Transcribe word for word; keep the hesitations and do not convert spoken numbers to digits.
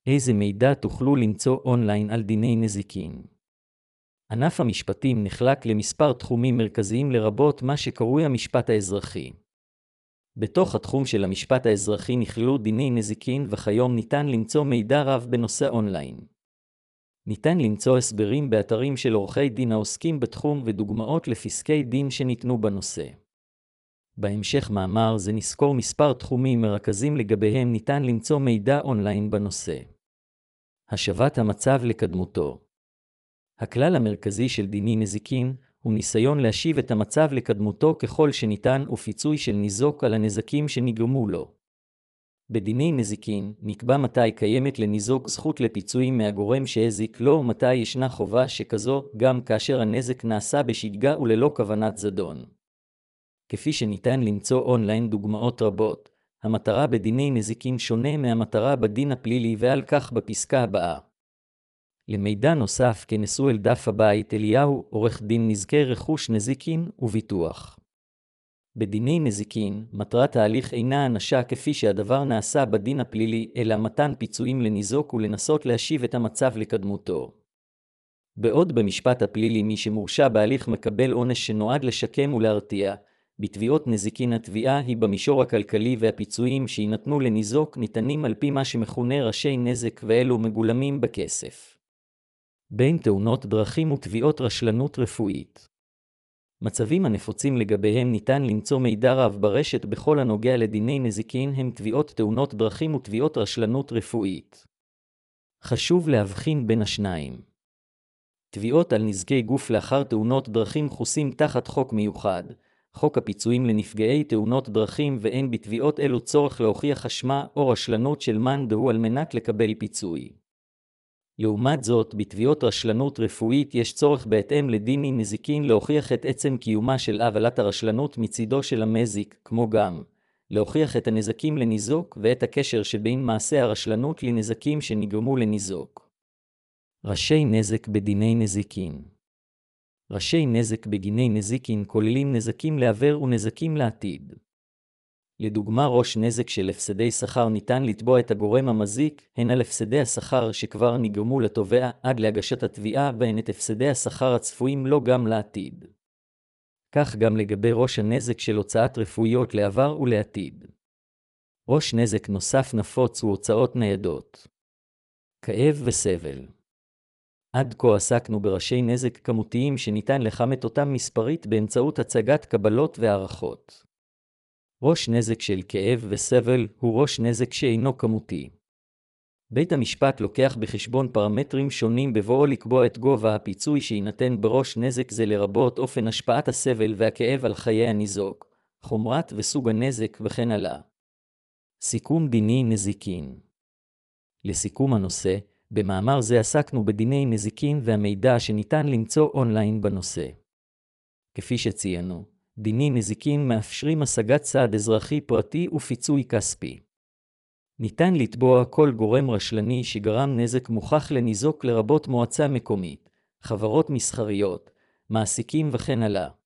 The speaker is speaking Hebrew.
איזה מידע תוכלו למצוא אונליין על דיני נזיקין? ענף המשפטים נחלק למספר תחומים מרכזיים לרבות מה שקרוי המשפט האזרחי. בתוך התחום של המשפט האזרחי נכללו דיני נזיקין וכיום ניתן למצוא מידע רב בנושא אונליין. ניתן למצוא הסברים באתרים של עורכי דין העוסקים בתחום ודוגמאות לפסקי דין שניתנו בנושא. בהמשך מאמר זה נזכור מספר תחומים מרכזיים לגביהם ניתן למצוא מידע אונליין בנושא. השבת המצב לקדמותו. הכלל המרכזי של דיני נזיקין הוא ניסיון להשיב את המצב לקדמותו ככל שניתן ופיצוי של ניזוק על הנזקים שנגרמו לו. בדיני נזיקין נקבע מתי קיימת לניזוק זכות לפיצויים מהגורם שהזיק לו ומתי ישנה חובה שכזו גם כאשר הנזק נעשה בשגגה וללא כוונת זדון. כפי שניתן למצוא אונליין דוגמאות רבות, המטרה בדיני נזיקין שונה מהמטרה בדין הפלילי ועל כך בפסקה הבאה. למידע נוסף כנסו אל דף הבית אליהו, עורך דין נזקי רכוש נזיקין וביטוח. בדיני נזיקין, מטרת ההליך אינה הענשה כפי שהדבר נעשה בדין הפלילי, אלא מתן פיצויים לניזוק ולנסות להשיב את המצב לקדמותו. בעוד במשפט הפלילי מי שמורשע בהליך מקבל עונש שנועד לשקם ולהרתיע, בתביעות נזיקין התביעה היא במישור הכלכלי והפיצויים שיינתנו לניזוק ניתנים על פי מה שמכונה ראשי נזק ואלו מגולמים בכסף. בין תאונות דרכים ותביעות רשלנות רפואית. מצבים הנפוצים לגביהם ניתן למצוא מידע רב ברשת בכל הנוגע לדיני נזיקין הם תביעות תאונות דרכים ותביעות רשלנות רפואית. חשוב להבחין בין השניים. תביעות על נזקי גוף לאחר תאונות דרכים חוסים תחת חוק מיוחד, חוק הפיצויים לנפגעי תאונות דרכים ואין בתביעות אלו צורך להוכיח אשמה או רשלנות של מאן דהוא על מנת לקבל פיצוי. לעומת זאת, בתביעות רשלנות רפואית יש צורך בהתאם לדיני נזיקין להוכיח את עצם קיומה של עוולת הרשלנות מצידו של המזיק, כמו גם להוכיח את הנזקים לניזוק ואת הקשר שבין מעשה הרשלנות לנזקים שנגרמו לניזוק. ראשי נזק בדיני נזיקין. ראשי נזק בדיני נזיקין כוללים נזקים לעבר ונזקים לעתיד. לדוגמה, ראש נזק של הפסדי שכר ניתן לתבוע את הגורם המזיק, הן על הפסדי השכר שכבר נגרמו לתובע עד להגשת התביעה והן את הפסדי השכר הצפויים לו גם לעתיד. כך גם לגבי ראש הנזק של הוצאת רפואיות לעבר ולעתיד. ראש נזק נוסף נפוץ הוא הוצאות ניידות. כאב וסבל. עד כה עסקנו בראשי נזק כמותיים שניתן לכמת אותם מספרית באמצעות הצגת קבלות והערכות. ראש נזק של כאב וסבל הוא ראש נזק שאינו כמותי. בית המשפט לוקח בחשבון פרמטרים שונים בבואו לקבוע את גובה הפיצוי שיינתן בראש נזק זה לרבות אופן השפעת הסבל והכאב על חיי הניזוק, חומרת וסוג הנזק וכן הלאה. סיכום דיני נזיקין. לסיכום הנושא, במאמר זה עסקנו בדיני נזיקין והמידע שניתן למצוא אונליין בנושא. כפי שציינו, דיני נזיקין מאפשרים השגת סעד אזרחי פרטי ופיצוי כספי. ניתן לתבוע כל גורם רשלני שגרם נזק מוכח לניזוק לרבות מועצה מקומית, חברות מסחריות, מעסיקים וכן הלאה.